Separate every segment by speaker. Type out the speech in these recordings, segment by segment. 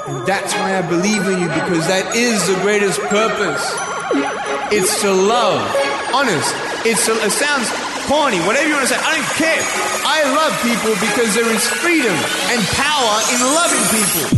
Speaker 1: That's why I believe in you, because that is the greatest purpose. It's to love. Honest. It sounds corny, whatever you want to say. I don't care. I love people because there is freedom and power in loving people.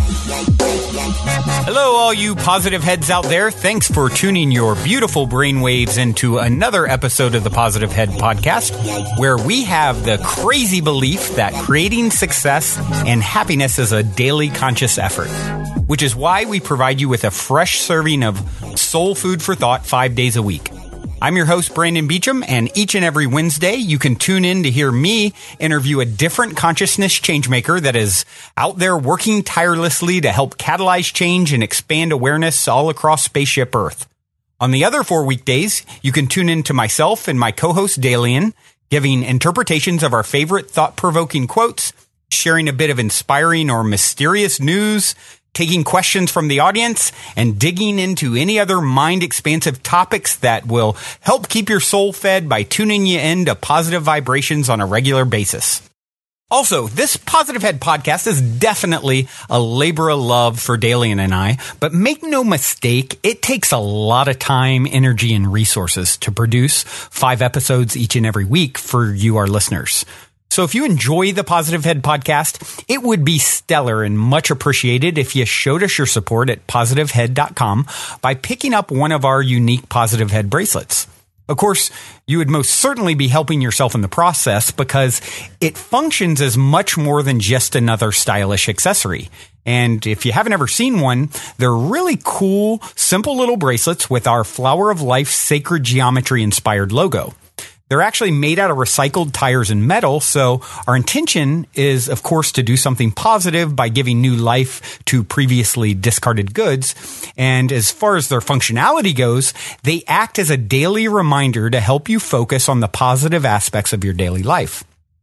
Speaker 2: Hello, all you positive heads out there. Thanks for tuning your beautiful brainwaves into another episode of the Positive Head Podcast, where we have the crazy belief that creating success and happiness is a daily conscious effort, which is why we provide you with a fresh serving of soul food for thought 5 days a week. I'm your host, Brandon Beecham, and each and every Wednesday, you can tune in to hear me interview a different consciousness changemaker that is out there working tirelessly to help catalyze change and expand awareness all across Spaceship Earth. On the other 4 weekdays, you can tune in to myself and my co-host, Dalian, giving interpretations of our favorite thought-provoking quotes, sharing a bit of inspiring or mysterious news, taking questions from the audience, and digging into any other mind-expansive topics that will help keep your soul fed by tuning you in to positive vibrations on a regular basis. Also, this Positive Head Podcast is definitely a labor of love for Dalian and I, but make no mistake, it takes a lot of time, energy, and resources to produce 5 episodes each and every week for you, our listeners. So if you enjoy the Positive Head Podcast, it would be stellar and much appreciated if you showed us your support at positivehead.com by picking up one of our unique Positive Head bracelets. Of course, you would most certainly be helping yourself in the process because it functions as much more than just another stylish accessory. And if you haven't ever seen one, they're really cool, simple little bracelets with our Flower of Life sacred geometry inspired logo. They're actually made out of recycled tires and metal, so our intention is, of course, to do something positive by giving new life to previously discarded goods. And as far as their functionality goes, they act as a daily reminder to help you focus on the positive aspects of your daily life.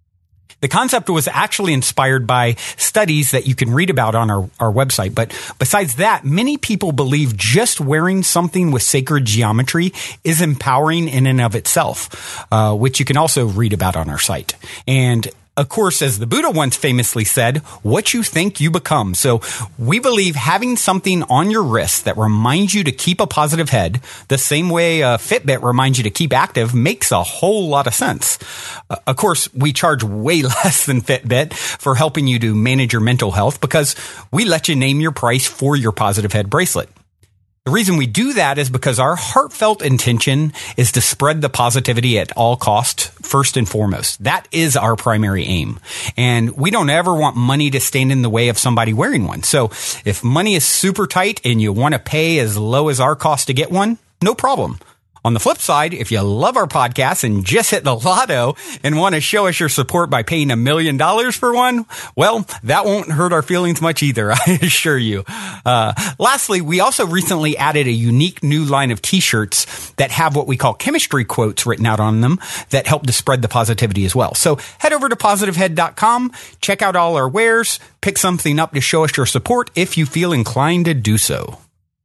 Speaker 2: The concept was actually inspired by studies that you can read about on our website. But besides that, many people believe just wearing something with sacred geometry is empowering in and of itself, which you can also read about on our site. And of course, as the Buddha once famously said, what you think you become. So we believe having something on your wrist that reminds you to keep a positive head, the same way a Fitbit reminds you to keep active, makes a whole lot of sense. Of course, we charge way less than Fitbit for helping you to manage your mental health because we let you name your price for your positive head bracelet. The reason we do that is because our heartfelt intention is to spread the positivity at all costs, first and foremost. That is our primary aim. And we don't ever want money to stand in the way of somebody wearing one. So if money is super tight and you want to pay as low as our cost to get one, no problem. On the flip side, if you love our podcast and just hit the lotto and want to show us your support by paying $1 million for one, well, that won't hurt our feelings much either, I assure you. Lastly, we also recently added a unique new line of t-shirts that have what we call chemistry quotes written out on them that help to spread the positivity as well. So head over to positivehead.com, check out all our wares, pick something up to show us your support if you feel inclined to do so.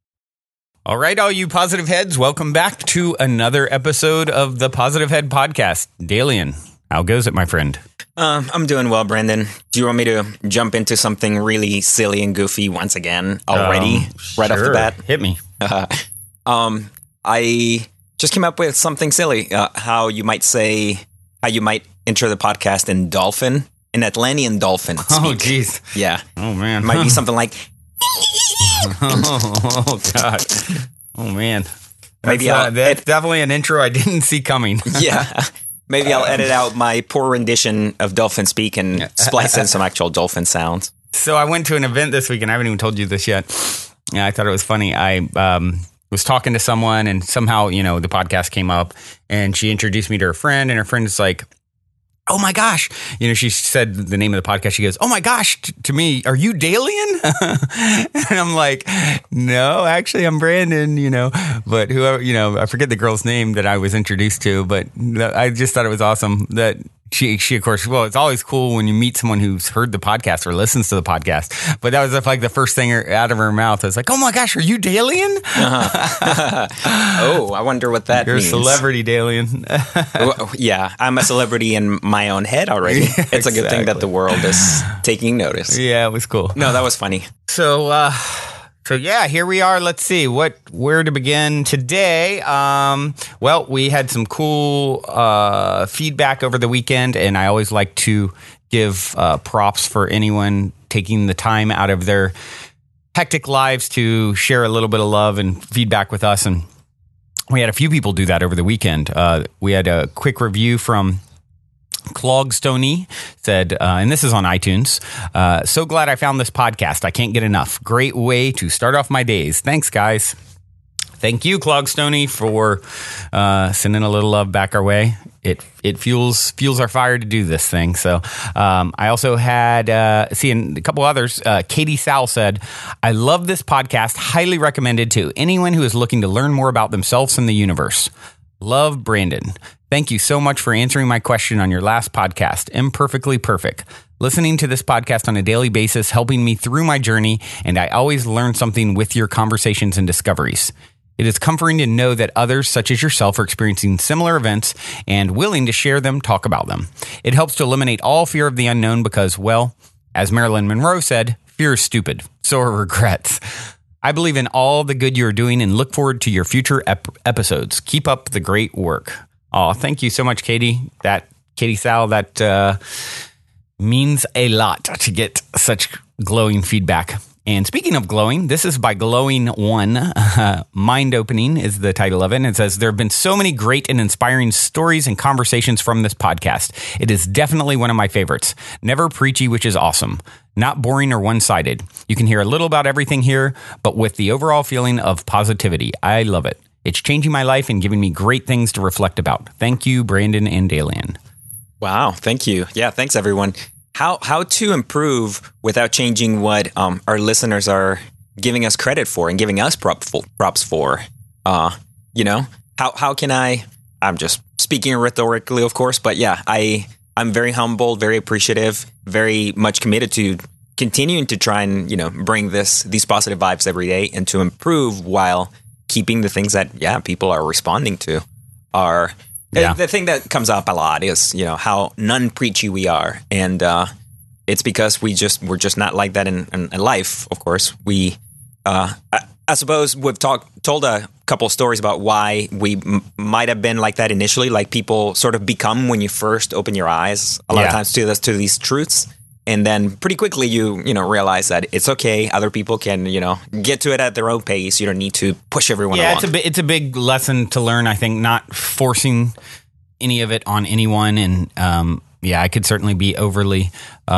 Speaker 2: All right, all you positive heads, welcome back to another episode of the Positive Head Podcast. Dalian, how goes it, my friend?
Speaker 3: I'm doing well, Brandon. Do you want me to jump into something really silly and goofy once again already, right off the bat?
Speaker 2: Hit me.
Speaker 3: I just came up with something silly. How you might enter the podcast in dolphin, an Atlantean dolphin speak.
Speaker 2: Oh, geez.
Speaker 3: Yeah.
Speaker 2: Oh, man.
Speaker 3: It might be something like...
Speaker 2: Oh, God. Oh, man.
Speaker 3: Maybe
Speaker 2: that's definitely an intro I didn't see coming.
Speaker 3: Yeah. Maybe I'll edit out my poor rendition of dolphin speak and splice in some actual dolphin sounds.
Speaker 2: So I went to an event this week, and I haven't even told you this yet. Yeah, I thought it was funny. I was talking to someone, and somehow, the podcast came up, and she introduced me to her friend, and her friend is like, oh my gosh. She said the name of the podcast. She goes, oh my gosh, to me, are you Dalian? And I'm like, no, actually I'm Brandon, but whoever, I forget the girl's name that I was introduced to, but I just thought it was awesome that She of course, well, it's always cool when you meet someone who's heard the podcast or listens to the podcast. But that was like the first thing out of her mouth. I was like, oh my gosh, are you Dalian?
Speaker 3: Oh, I wonder what that means.
Speaker 2: You're a celebrity, Dalian.
Speaker 3: Well, yeah, I'm a celebrity in my own head already.
Speaker 2: Yeah,
Speaker 3: it's a good thing that the world is taking notice.
Speaker 2: Yeah, it was cool.
Speaker 3: No, that was funny.
Speaker 2: So yeah, here we are. Let's see where to begin today. Well, we had some cool feedback over the weekend, and I always like to give props for anyone taking the time out of their hectic lives to share a little bit of love and feedback with us. And we had a few people do that over the weekend. We had a quick review from Clogstoney said, and this is on iTunes, so glad I found this podcast. I can't get enough. Great way to start off my days. Thanks, guys. Thank you, Clogstoney, for sending a little love back our way. It fuels our fire to do this thing. So I also had, and a couple others. Katie Sal said, I love this podcast. Highly recommended to anyone who is looking to learn more about themselves and the universe. Love, Brandon. Thank you so much for answering my question on your last podcast. Imperfectly perfect. Listening to this podcast on a daily basis, helping me through my journey, and I always learn something with your conversations and discoveries. It is comforting to know that others, such as yourself, are experiencing similar events and willing to share them, talk about them. It helps to eliminate all fear of the unknown because, well, as Marilyn Monroe said, fear is stupid. So are regrets. I believe in all the good you're doing and look forward to your future episodes. Keep up the great work. Oh, thank you so much, Katie. Katie Sal, that means a lot to get such glowing feedback. And speaking of glowing, this is by Glowing One. Mind Opening is the title of it. And it says, there have been so many great and inspiring stories and conversations from this podcast. It is definitely one of my favorites. Never preachy, which is awesome. Not boring or one-sided. You can hear a little about everything here, but with the overall feeling of positivity. I love it. It's changing my life and giving me great things to reflect about. Thank you, Brandon and Dalian.
Speaker 3: Wow, thank you. Yeah, thanks, everyone. How to improve without changing what our listeners are giving us credit for and giving us props for? How can I'm just speaking rhetorically, of course, but yeah, I'm very humbled, very appreciative, very much committed to continuing to try and, bring these positive vibes every day and to improve while keeping the things that, people are responding to are... Yeah. The thing that comes up a lot is, how non-preachy we are. And it's because we're just not like that in life, of course. I suppose we've told a couple of stories about why we might have been like that initially, like people sort of become when you first open your eyes a lot of times to these truths. And then pretty quickly you realize that it's okay. Other people can, get to it at their own pace. You don't need to push everyone along.
Speaker 2: It's a big lesson to learn, I think, not forcing any of it on anyone. And I could certainly be overly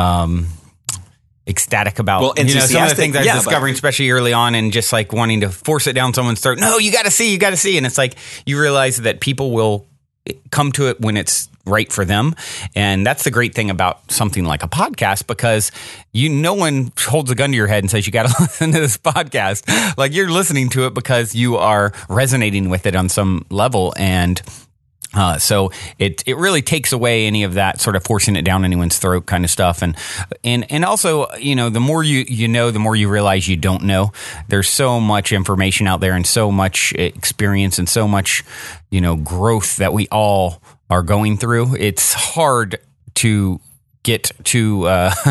Speaker 2: ecstatic about some of the things I was discovering, especially early on, and just like wanting to force it down someone's throat. No, you got to see. And it's like you realize that people will come to it when it's right for them. And that's the great thing about something like a podcast, because no one holds a gun to your head and says, you got to listen to this podcast. Like, you're listening to it because you are resonating with it on some level. And so it really takes away any of that sort of forcing it down anyone's throat kind of stuff. And also, the more you know, the more you realize you don't know. There's so much information out there and so much experience and so much, growth that we all are going through. It's hard to get too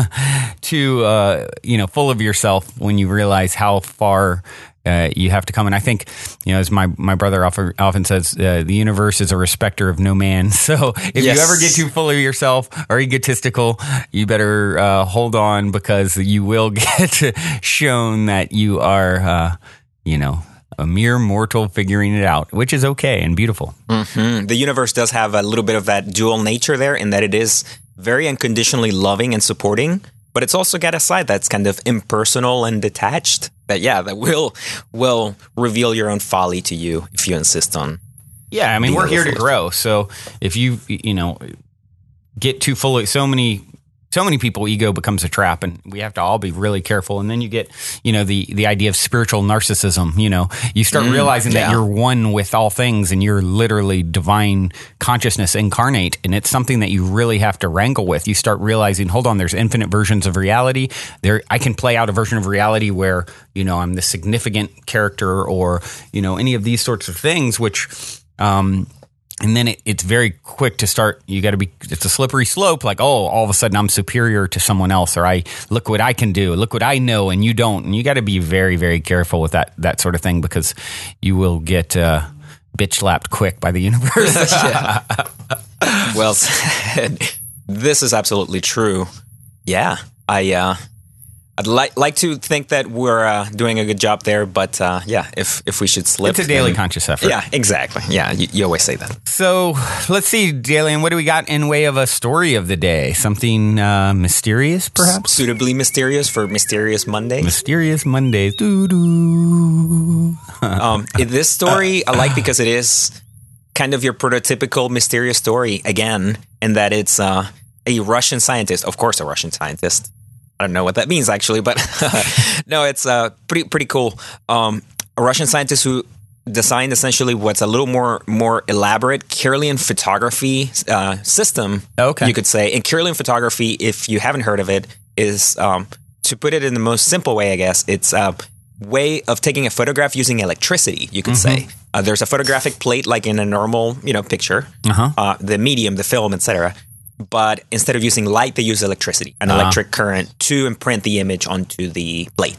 Speaker 2: full of yourself when you realize how far you have to come. And I think, as my brother often says, the universe is a respecter of no man. So if you ever get too full of yourself or egotistical, you better hold on, because you will get shown that you are, a mere mortal figuring it out, which is okay and beautiful.
Speaker 3: Mm-hmm. The universe does have a little bit of that dual nature there, in that it is very unconditionally loving and supporting, but it's also got a side that's kind of impersonal and detached that will reveal your own folly to you if you insist on.
Speaker 2: Yeah, I mean, we're here to grow. So if you get too full of so many so many people, ego becomes a trap, and we have to all be really careful. And then you get, the idea of spiritual narcissism. You start realizing that you're one with all things, and you're literally divine consciousness incarnate. And it's something that you really have to wrangle with. You start realizing, hold on, there's infinite versions of reality. I can play out a version of reality where, I'm the significant character, or, any of these sorts of things, which, and then it's very quick to start. It's a slippery slope. Like, all of a sudden I'm superior to someone else, or look what I can do. Look what I know and you don't. And you got to be very, very careful with that sort of thing, because you will get bitch slapped quick by the universe.
Speaker 3: Well said. This is absolutely true. Yeah. I'd like to think that we're doing a good job there, but if we should slip,
Speaker 2: it's a daily conscious effort.
Speaker 3: Yeah, exactly. Yeah, you always say that.
Speaker 2: So let's see, Dalian, what do we got in way of a story of the day? Something mysterious, perhaps?
Speaker 3: Suitably mysterious for Mysterious Monday.
Speaker 2: Mysterious Mondays. Doo-doo.
Speaker 3: This story I like because it is kind of your prototypical mysterious story again, in that it's a Russian scientist, of course, a Russian scientist. I don't know what that means, actually, but no, it's pretty cool. A Russian scientist who designed essentially what's a little more elaborate Kirlian photography system, you could say. And Kirlian photography, if you haven't heard of it, is, to put it in the most simple way, I guess, it's a way of taking a photograph using electricity, you could say. There's a photographic plate like in a normal, picture, the medium, the film, etc. But instead of using light, they use electricity, an electric current, to imprint the image onto the plate.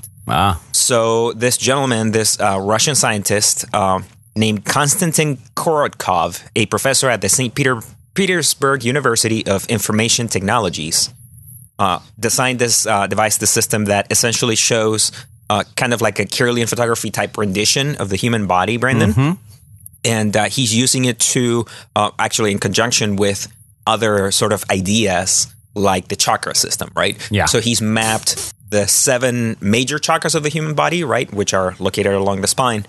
Speaker 3: So this gentleman, this Russian scientist named Konstantin Korotkov, a professor at the St. Petersburg University of Information Technologies, designed this device, the system that essentially shows kind of like a Kirlian photography type rendition of the human body, Brandon. And he's using it to actually in conjunction with other sort of ideas like the chakra system, right?
Speaker 2: Yeah.
Speaker 3: So he's mapped the 7 major chakras of the human body, right, which are located along the spine,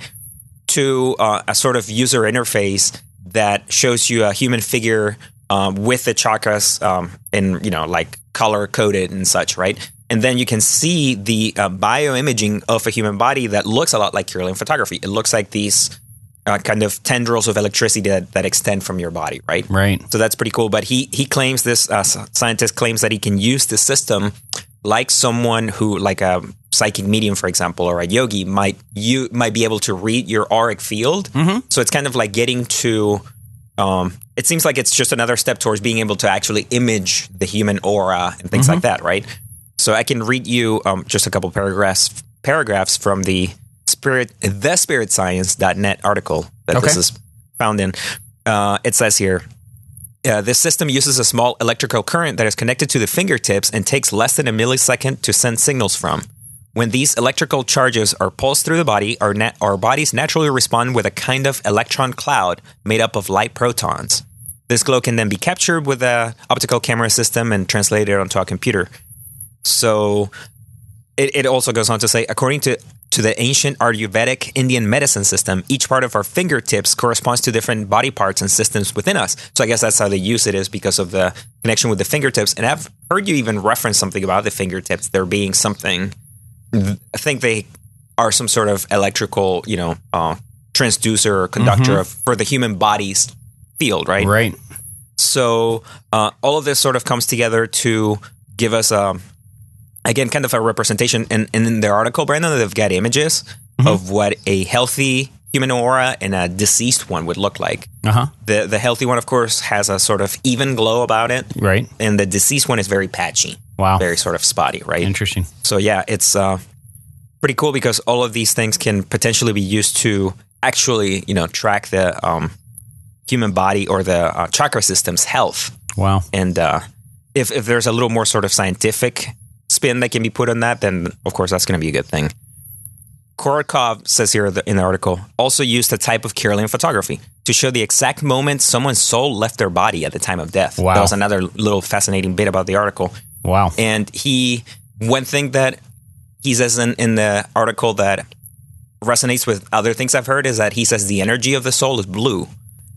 Speaker 3: to a sort of user interface that shows you a human figure with the chakras in, like color coded and such, right? And then you can see the bioimaging of a human body that looks a lot like Kirlian photography. It looks like these kind of tendrils of electricity that extend from your body, right?
Speaker 2: Right.
Speaker 3: So that's pretty cool. But he claims, this scientist claims, that he can use the system like someone who, like a psychic medium, for example, or a yogi, might be able to read your auric field. So it's kind of like getting to, it seems like it's just another step towards being able to actually image the human aura and things like that, right? So I can read you just a couple paragraphs from the spiritscience.net article that this is found in. It says here, this system uses a small electrical current that is connected to the fingertips and takes less than a millisecond to send signals from. When these electrical charges are pulsed through the body, our bodies naturally respond with a kind of electron cloud made up of light protons. This glow can then be captured with an optical camera system and translated onto a computer. So it also goes on to say, according to the ancient Ayurvedic Indian medicine system, each part of our fingertips corresponds to different body parts and systems within us. So I guess that's how they use it, is because of the connection with the fingertips. And I've heard you even reference something about the fingertips, there being something, I think they are some sort of electrical, transducer or conductor for the human body's field, right?
Speaker 2: Right.
Speaker 3: So all of this sort of comes together to give us again, kind of a representation. And in their article, Brandon, they've got images of what a healthy human aura and a deceased one would look like. The healthy one, of course, has a sort of even glow about it.
Speaker 2: Right.
Speaker 3: And the deceased one is very patchy.
Speaker 2: Wow.
Speaker 3: Very sort of spotty, right?
Speaker 2: Interesting.
Speaker 3: So, yeah, it's pretty cool because all of these things can potentially be used to actually, track the human body or the chakra system's health.
Speaker 2: Wow.
Speaker 3: And if there's a little more sort of scientific spin that can be put on that, then of course that's going to be a good thing. Korotkov says here in the article, also used a type of Kirlian photography to show the exact moment someone's soul left their body at the time of death.
Speaker 2: Wow.
Speaker 3: That was another little fascinating bit about the article.
Speaker 2: Wow.
Speaker 3: And one thing that he says in the article that resonates with other things I've heard is that he says the energy of the soul is blue.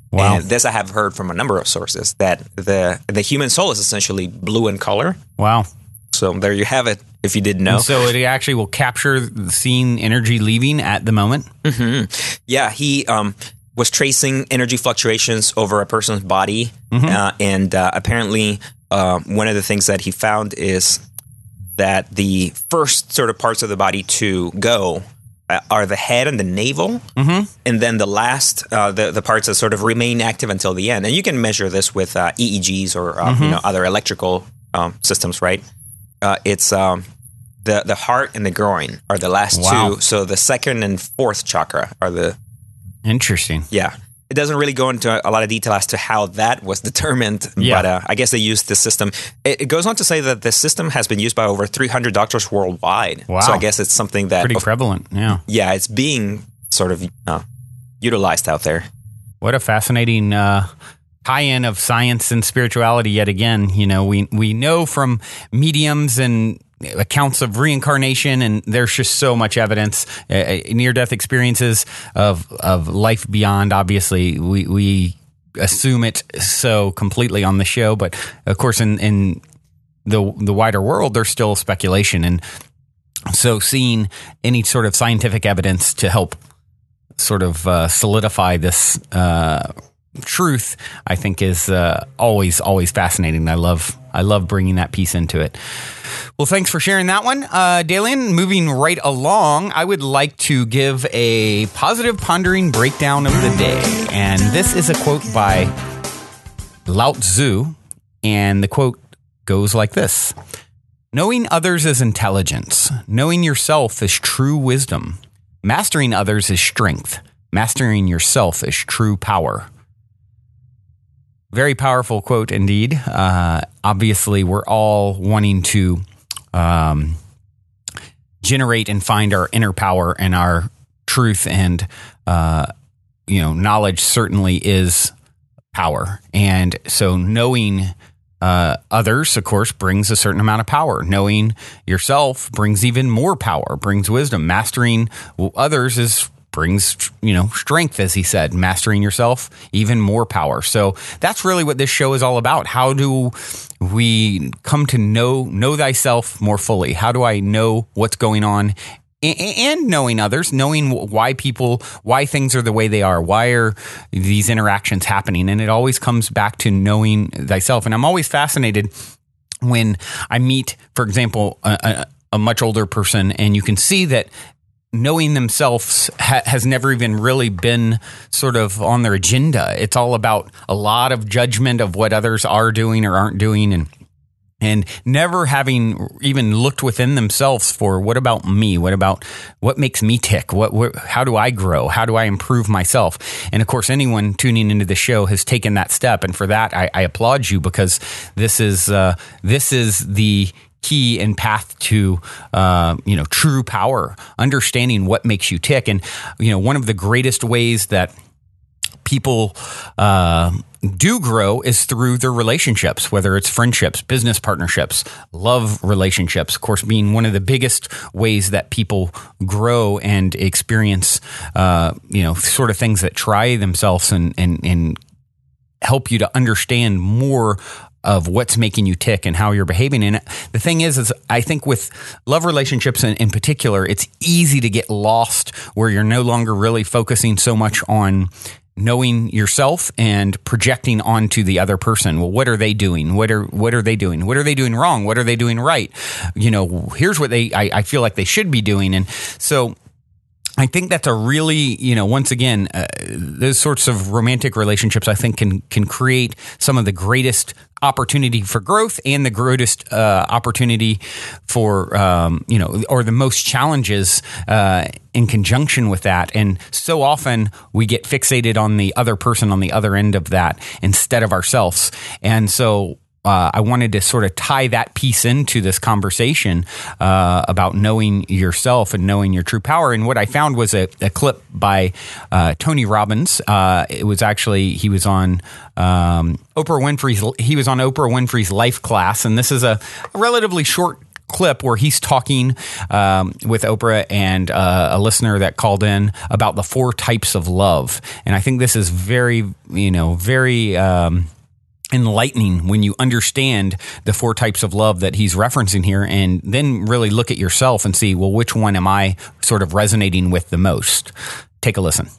Speaker 2: Wow.
Speaker 3: And this I have heard from a number of sources, that the human soul is essentially blue in color.
Speaker 2: Wow.
Speaker 3: So there you have it, if you didn't know.
Speaker 2: And so it actually will capture seeing energy leaving at the moment?
Speaker 3: Mm-hmm. Yeah, he was tracing energy fluctuations over a person's body. And apparently one of the things that he found is that the first sort of parts of the body to go are the head and the navel, and then the last, the parts that sort of remain active until the end. And you can measure this with EEGs or other electrical systems, right? It's the heart and the groin are the last two. So the second and fourth chakra are the...
Speaker 2: Interesting.
Speaker 3: Yeah. It doesn't really go into a lot of detail as to how that was determined, but I guess they used this system. It goes on to say that the system has been used by over 300 doctors worldwide.
Speaker 2: Wow.
Speaker 3: So I guess it's something that...
Speaker 2: Pretty prevalent, yeah.
Speaker 3: Yeah, it's being sort of utilized out there.
Speaker 2: What a fascinating tie-in of science and spirituality yet again. You know, we know from mediums and accounts of reincarnation, and there's just so much evidence, near-death experiences of life beyond. Obviously, we assume it so completely on the show, but of course, in the wider world, there's still speculation, and so seeing any sort of scientific evidence to help sort of solidify this truth, I think, is always fascinating. I love bringing that piece into it. Well, thanks for sharing that one, Dalian. Moving right along, I would like to give a positive pondering breakdown of the day, and this is a quote by Lao Tzu, and the quote goes like this: "Knowing others is intelligence. Knowing yourself is true wisdom. Mastering others is strength. Mastering yourself is true power." Very powerful quote indeed. Obviously, we're all wanting to generate and find our inner power and our truth, and knowledge certainly is power. And so knowing others, of course, brings a certain amount of power. Knowing yourself brings even more power, brings wisdom. Mastering others brings, strength, as he said. Mastering yourself, even more power. So that's really what this show is all about. How do we come to know thyself more fully? How do I know what's going on? And knowing others, knowing why things are the way they are. Why are these interactions happening? And it always comes back to knowing thyself. And I'm always fascinated when I meet, for example, a much older person, and you can see that knowing themselves has never even really been sort of on their agenda. It's all about a lot of judgment of what others are doing or aren't doing, and never having even looked within themselves for what about me? What makes me tick? How do I grow? How do I improve myself? And of course, anyone tuning into the show has taken that step, and for that, I applaud you, because this is the key and path to true power, understanding what makes you tick. And one of the greatest ways that people do grow is through their relationships, whether it's friendships, business partnerships, love relationships, of course, being one of the biggest ways that people grow and experience sort of things that try themselves and help you to understand more of what's making you tick and how you're behaving. And the thing is I think with love relationships in particular, it's easy to get lost where you're no longer really focusing so much on knowing yourself and projecting onto the other person. Well, what are they doing? What are they doing? What are they doing wrong? What are they doing right? Here's what I feel like they should be doing. And so I think that's a really, once again, those sorts of romantic relationships, I think, can create some of the greatest opportunity for growth and the greatest opportunity for, or the most challenges in conjunction with that. And so often we get fixated on the other person on the other end of that instead of ourselves. And so I wanted to sort of tie that piece into this conversation about knowing yourself and knowing your true power. And what I found was a clip by Tony Robbins. It was actually, he was on Oprah Winfrey's Life Class, and this is a relatively short clip where he's talking with Oprah and a listener that called in about the 4 types of love. And I think this is very enlightening when you understand the 4 types of love that he's referencing here, and then really look at yourself and see, well, which one am I sort of resonating with the most? Take a listen.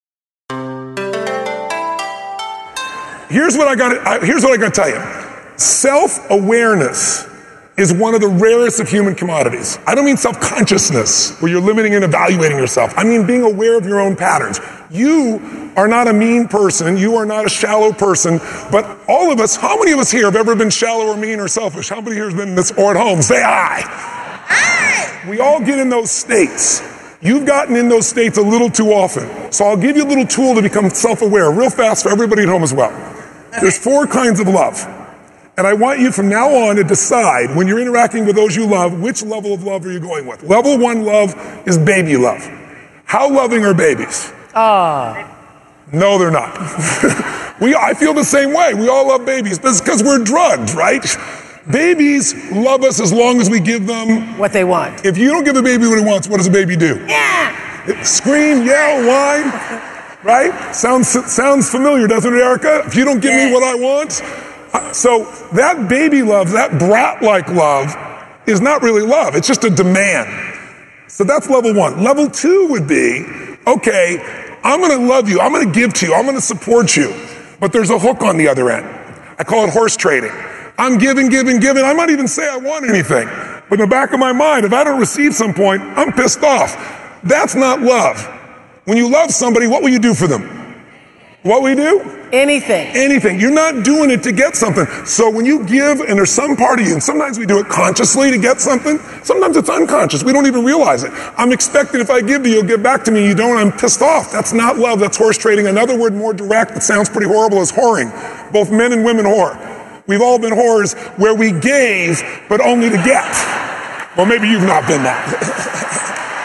Speaker 4: Here's what I got to tell you. Self-awareness is one of the rarest of human commodities. I don't mean self-consciousness, where you're limiting and evaluating yourself. I mean being aware of your own patterns. You are not a mean person. You are not a shallow person. But all of us, how many of us here have ever been shallow or mean or selfish? How many here has been in this or at home? Say aye. Aye. We all get in those states. You've gotten in those states a little too often. So I'll give you a little tool to become self-aware real fast for everybody at home as well. There's 4 kinds of love. And I want you from now on to decide, when you're interacting with those you love, which level of love are you going with? Level 1 love is baby love. How loving are babies? No, they're not. I feel the same way. We all love babies. But it's because we're drugged, right? Babies love us as long as we give them
Speaker 5: what they want.
Speaker 4: If you don't give a baby what he wants, what does a baby do?
Speaker 5: Yeah.
Speaker 4: Scream, yell, whine. Right? Sounds familiar, doesn't it, Erica? If you don't give me what I want. So that baby love, that brat-like love, is not really love. It's just a demand. So that's level 1. Level 2 would be, okay, I'm going to love you. I'm going to give to you. I'm going to support you. But there's a hook on the other end. I call it horse trading. I'm giving. I might even say I want anything. But in the back of my mind, if I don't receive some point, I'm pissed off. That's not love. When you love somebody, what will you do for them? What will you do? Anything. You're not doing it to get something. So when you give, and there's some part of you, and sometimes we do it consciously to get something, sometimes it's unconscious. We don't even realize it. I'm expecting if I give to you, you'll give back to me. You don't, I'm pissed off. That's not love. That's horse trading. Another word more direct that sounds pretty horrible is whoring. Both men and women whore. We've all been whores where we gave, but only to get. Well, maybe you've not been that.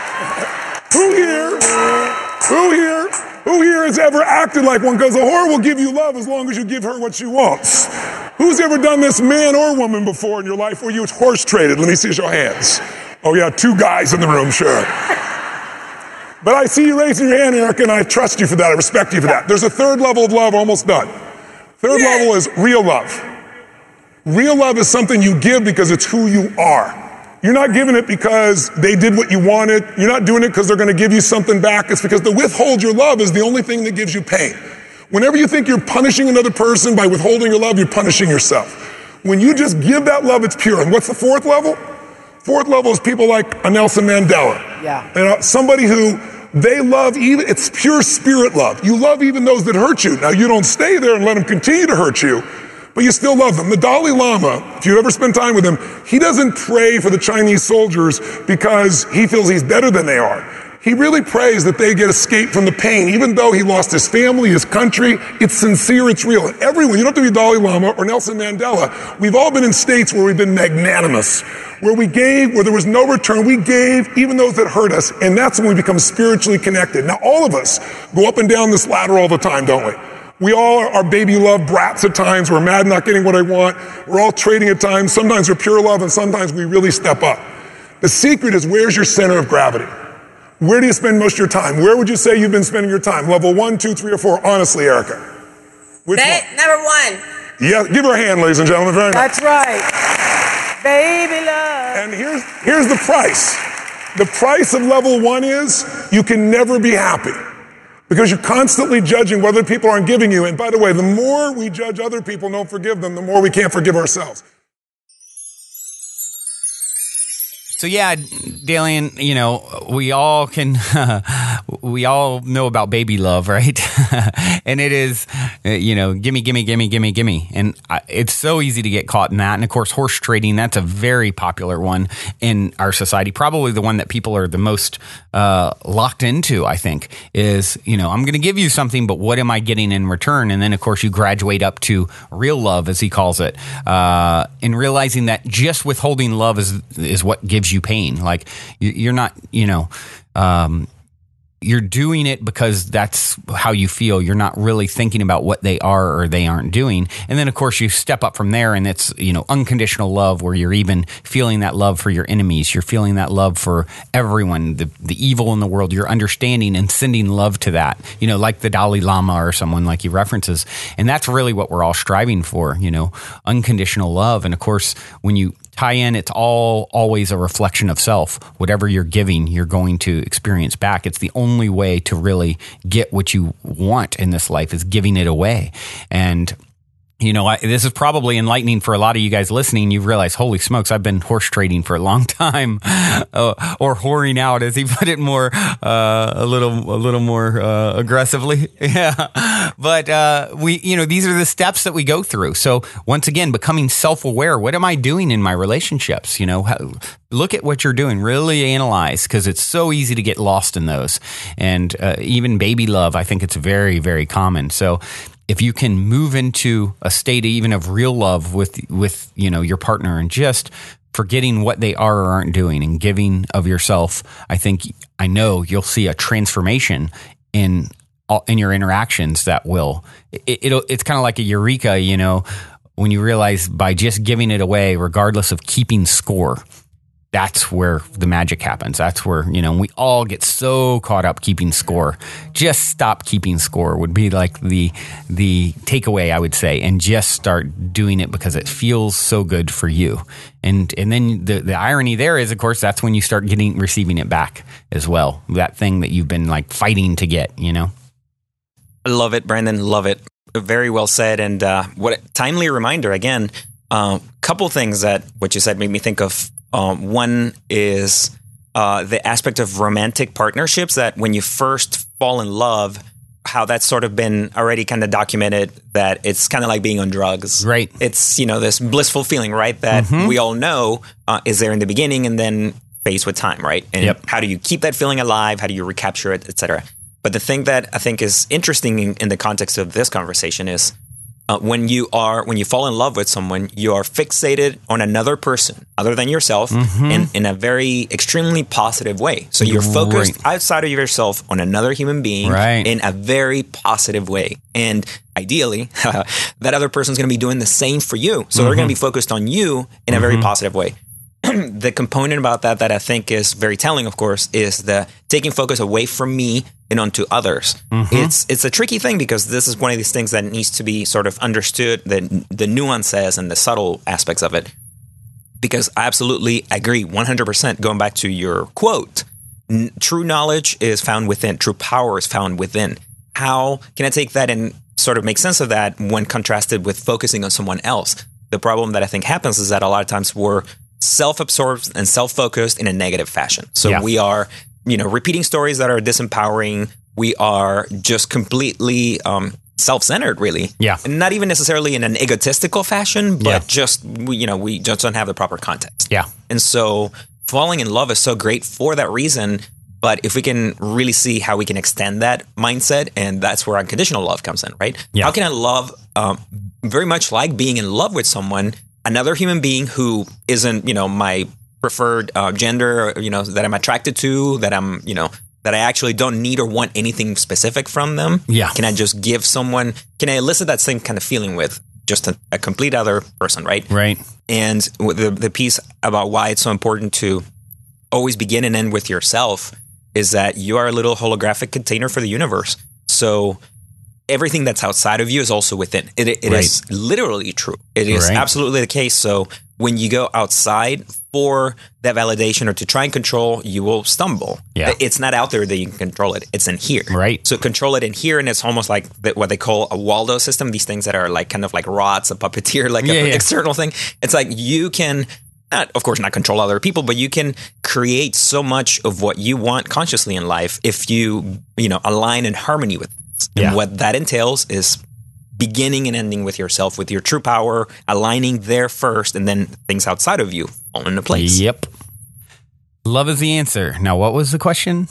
Speaker 4: Who here has ever acted like one? Because a whore will give you love as long as you give her what she wants. Who's ever done this, man or woman, before in your life where you horse traded? Let me see your hands. Oh yeah, 2 guys in the room, sure. But I see you raising your hand, Erica, and I trust you for that. I respect you for that. There's a 3rd level of love, almost done. 3rd level is real love. Real love is something you give because it's who you are. You're not giving it because they did what you wanted. You're not doing it because they're going to give you something back. It's because to withhold your love is the only thing that gives you pain. Whenever you think you're punishing another person by withholding your love, you're punishing yourself. When you just give that love, it's pure. And what's the 4th level? 4th level is people like a Nelson Mandela.
Speaker 5: Yeah.
Speaker 4: Somebody who they love even, it's pure spirit love. You love even those that hurt you. Now, you don't stay there and let them continue to hurt you, but you still love them. The Dalai Lama, if you ever spend time with him, he doesn't pray for the Chinese soldiers because he feels he's better than they are. He really prays that they get escape from the pain, even though he lost his family, his country. It's sincere, it's real. And everyone, you don't have to be Dalai Lama or Nelson Mandela. We've all been in states where we've been magnanimous, where we gave, where there was no return. We gave even those that hurt us, and that's when we become spiritually connected. Now, all of us go up and down this ladder all the time, don't we? We all are baby love brats at times. We're mad not getting what I want. We're all trading at times. Sometimes we're pure love, and sometimes we really step up. The secret is, where's your center of gravity? Where do you spend most of your time? Where would you say you've been spending your time? Level 1, 2, 3, or 4? Honestly, Erica. Which one?
Speaker 6: Number 1.
Speaker 4: Yeah, give her a hand, ladies and gentlemen. Very nice.
Speaker 5: That's right. Baby love.
Speaker 4: And here's the price. The price of level 1 is you can never be happy because you're constantly judging whether people aren't giving you. And by the way, the more we judge other people and don't forgive them, the more we can't forgive ourselves.
Speaker 2: So yeah, Dalian, you know, we all know about baby love, right? And it is, you know, gimme. And it's so easy to get caught in that. And of course, horse trading, that's a very popular one in our society. Probably the one that people are the most locked into, I think, is, you know, I'm going to give you something, but what am I getting in return? And then, of course, you graduate up to real love, as he calls it, and realizing that just withholding love is what gives you pain. Like you're not, you know, you're doing it because that's how you feel. You're not really thinking about what they are or they aren't doing. And then, of course, you step up from there, and it's, unconditional love, where you're even feeling that love for your enemies. You're feeling that love for everyone, the evil in the world. You're understanding and sending love to that, like the Dalai Lama or someone like he references. And that's really what we're all striving for, unconditional love. And, of course, when you tie in, it's always a reflection of self. Whatever you're giving, you're going to experience back. It's the only way to really get what you want in this life, is giving it away. And this is probably enlightening for a lot of you guys listening. You've realized, holy smokes, I've been horse trading for a long time, or whoring out, as he put it, more a little more aggressively. Yeah, but these are the steps that we go through. So once again, becoming self-aware. What am I doing in my relationships? Look at what you're doing. Really analyze, because it's so easy to get lost in those. And even baby love, I think it's very, very common. So if you can move into a state even of real love with your partner, and just forgetting what they are or aren't doing and giving of yourself, I know you'll see a transformation in your interactions that will. It's kind of like a eureka, when you realize by just giving it away, regardless of keeping score. That's where the magic happens. That's where, we all get so caught up keeping score. Just stop keeping score would be like the takeaway, I would say, and just start doing it because it feels so good for you. And then the irony there is, of course, that's when you start receiving it back as well. That thing that you've been like fighting to get,
Speaker 3: Love it, Brandon. Love it. Very well said. And what a timely reminder again. Couple things that what you said made me think of. One is the aspect of romantic partnerships, that when you first fall in love, how that's sort of been already kind of documented, that it's kind of like being on drugs.
Speaker 2: Right.
Speaker 3: It's, this blissful feeling, right, that we all know is there in the beginning and then fades with time, right? And how do you keep that feeling alive? How do you recapture it, et cetera? But the thing that I think is interesting in the context of this conversation is when you fall in love with someone, you are fixated on another person other than yourself in a very extremely positive way. So you're focused outside of yourself on another human being in a very positive way. And ideally, that other person's going to be doing the same for you. So they're going to be focused on you in a very positive way. The component about that I think is very telling, of course, is the taking focus away from me and onto others. It's a tricky thing, because this is one of these things that needs to be sort of understood, the nuances and the subtle aspects of it. Because I absolutely agree 100%, going back to your quote, true knowledge is found within, true power is found within. How can I take that and sort of make sense of that when contrasted with focusing on someone else? The problem that I think happens is that a lot of times we're self-absorbed and self-focused in a negative fashion. So we are, repeating stories that are disempowering. We are just completely self-centered, really. Yeah. And not even necessarily in an egotistical fashion, but just, we just don't have the proper context. Yeah. And so falling in love is so great for that reason. But if we can really see how we can extend that mindset, and that's where unconditional love comes in, right? Yeah. How can I love very much like being in love with someone, another human being who isn't, my preferred gender, that I'm attracted to, that I'm, that I actually don't need or want anything specific from them. Yeah. Can I just give someone, can I elicit that same kind of feeling with just a complete other person, right? Right. And the piece about why it's so important to always begin and end with yourself is that you are a little holographic container for the universe. So everything that's outside of you is also within. It is literally true. It is absolutely the case. So when you go outside for that validation or to try and control, you will stumble. Yeah. It's not out there that you can control it. It's in here. Right. So control it in here, and it's almost like what they call a Waldo system. These things that are like kind of like rods, a puppeteer, like an external thing. It's like you can, of course, not control other people, but you can create so much of what you want consciously in life if you align in harmony with this. And what that entails is beginning and ending with yourself, with your true power, aligning there first, and then things outside of you fall into place. Yep.
Speaker 2: Love is the answer. Now, what was the question?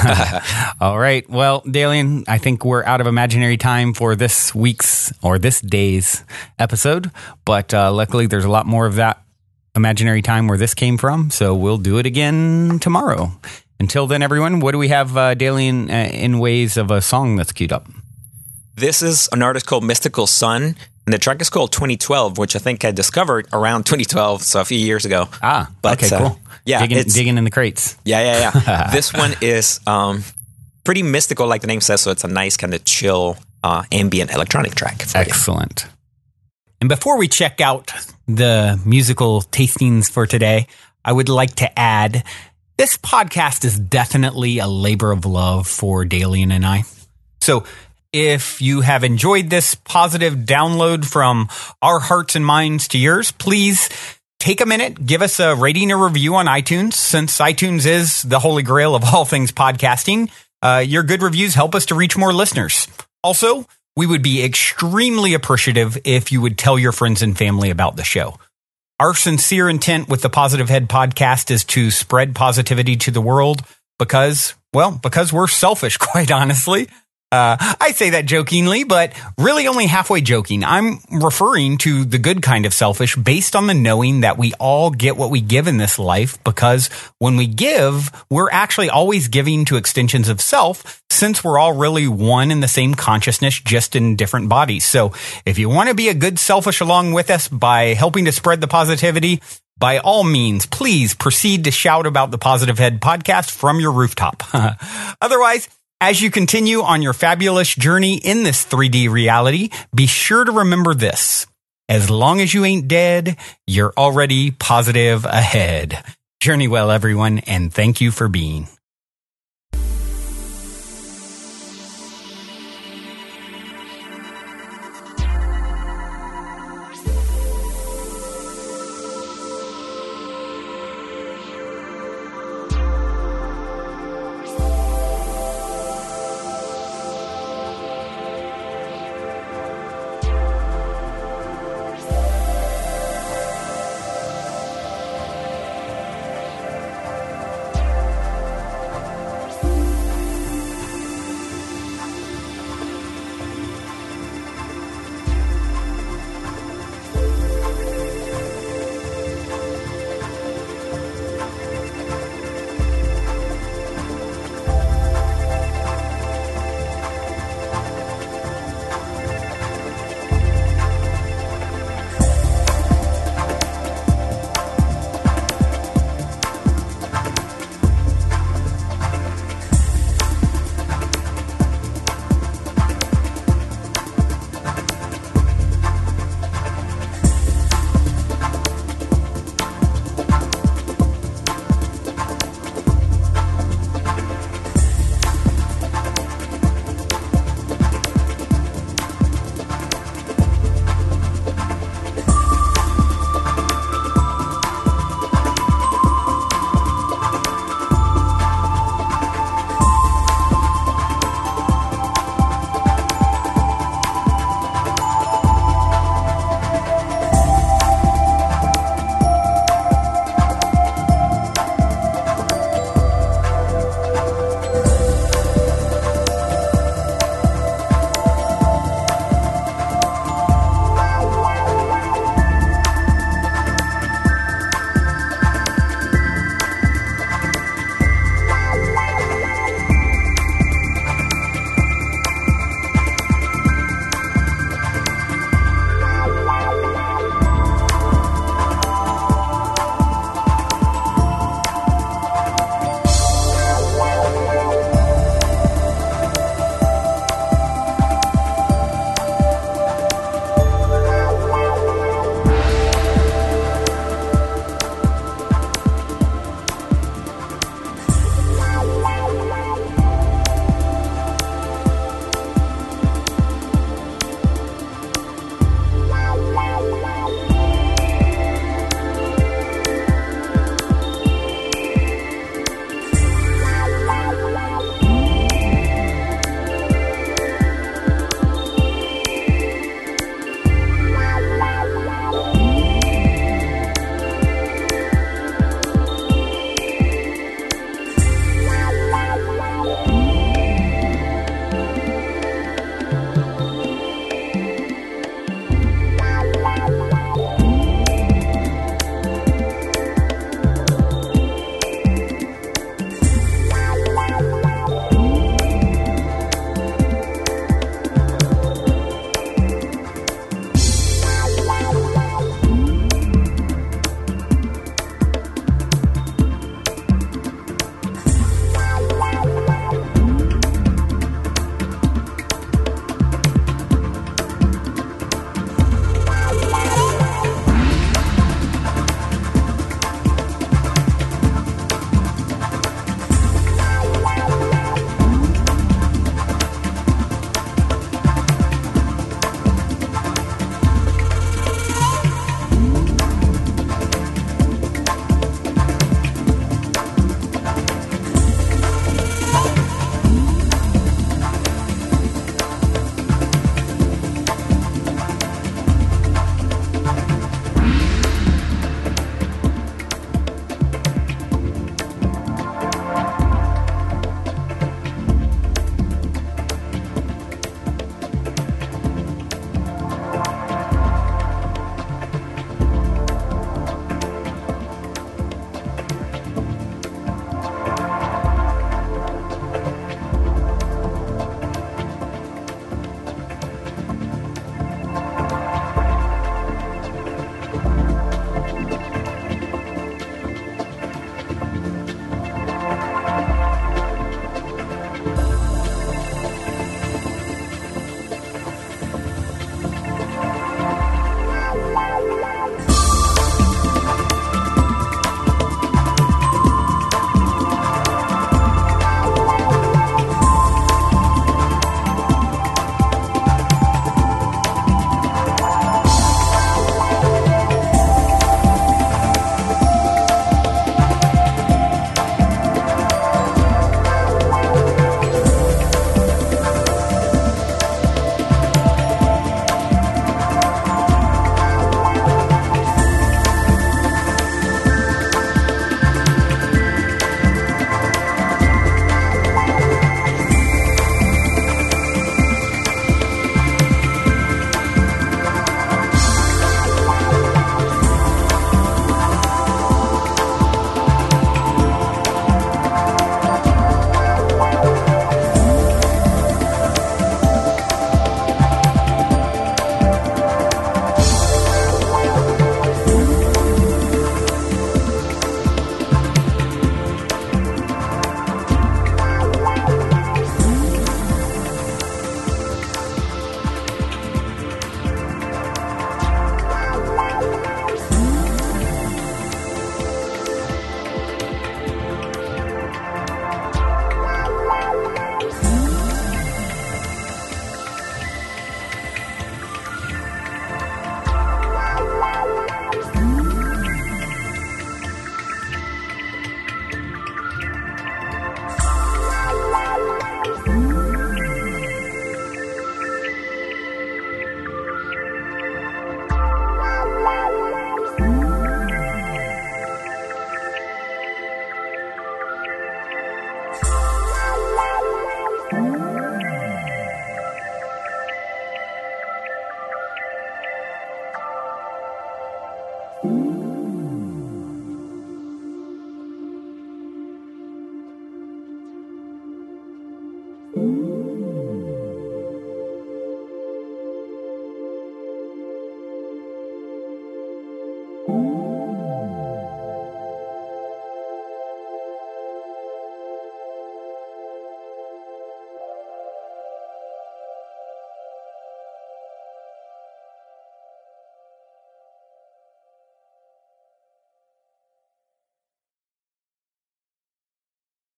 Speaker 2: All right. Well, Dalian, I think we're out of imaginary time for this week's or this day's episode, but luckily there's a lot more of that imaginary time where this came from, so we'll do it again tomorrow. Until then, everyone, what do we have daily in ways of a song that's queued up?
Speaker 3: This is an artist called Mystical Sun, and the track is called 2012, which I think I discovered around 2012, so a few years ago.
Speaker 2: Okay, cool.
Speaker 3: Yeah,
Speaker 2: digging in the crates.
Speaker 3: Yeah. This one is pretty mystical, like the name says, so it's a nice kind of chill ambient electronic track.
Speaker 2: Excellent. And before we check out the musical tastings for today, I would like to add, this podcast is definitely a labor of love for Dalian and I. So if you have enjoyed this positive download from our hearts and minds to yours, please take a minute, give us a rating or review on iTunes, since iTunes is the holy grail of all things podcasting. Your good reviews help us to reach more listeners. Also, we would be extremely appreciative if you would tell your friends and family about the show. Our sincere intent with the Positive Head podcast is to spread positivity to the world because we're selfish, quite honestly. I say that jokingly, but really only halfway joking. I'm referring to the good kind of selfish based on the knowing that we all get what we give in this life, because when we give, we're actually always giving to extensions of self, since we're all really one in the same consciousness, just in different bodies. So if you want to be a good selfish along with us by helping to spread the positivity, by all means, please proceed to shout about the Positive Head podcast from your rooftop. Otherwise, as you continue on your fabulous journey in this 3D reality, be sure to remember this. As long as you ain't dead, you're already positive ahead. Journey well, everyone, and thank you for being.